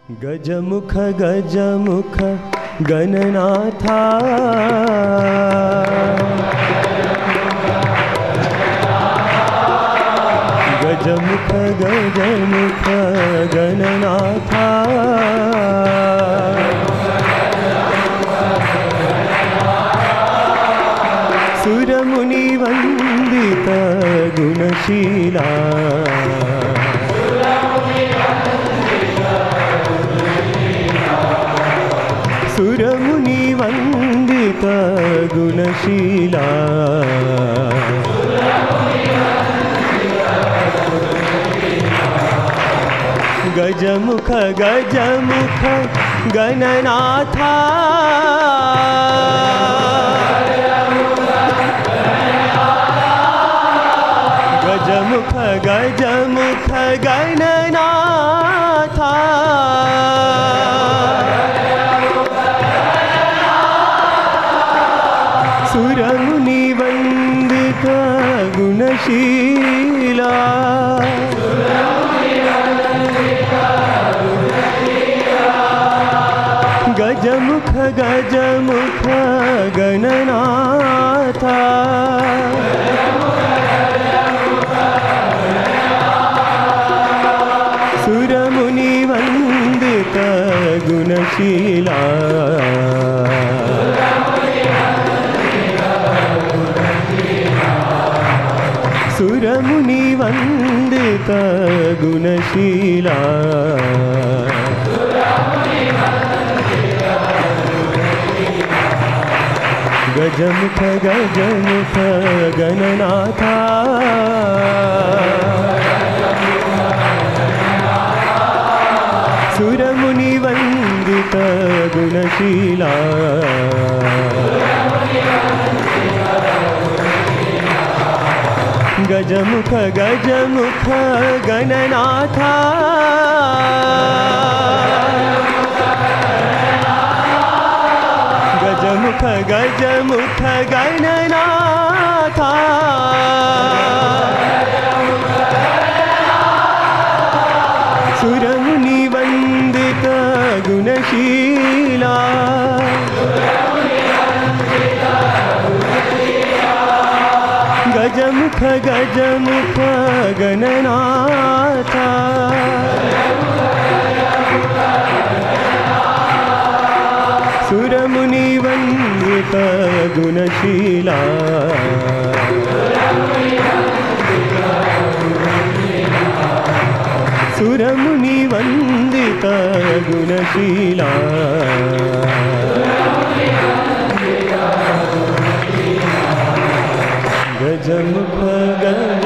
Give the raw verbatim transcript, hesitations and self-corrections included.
गजमुख गजमुख Gananatha गजमुख गजमुख Gananatha सुरमुनि Vandit गुणशीला सुरमुनि Vandit गुणशीला गजमुख गजमुख Gananatha गजमुख गजमुख Gananatha सुरमुनि Vandit गुणशीला गजमुख गजमुख Gananatha सुरमुनि Vandit गुणशीला सुरमुनि Vandit गुणशीला गजमुख गजमुख Gananatha सुरमुनि Vandit गुणशीला गजमुख गजमुख Gananatha गजमुख गजमुख Gananatha सुरमुनि Vandit गुणशीला गजमुख गजमुख Gananatha सुरमुनि Vandit गुणशीला सुरमुनि Vandit गुणशीला गजमुख गजमुख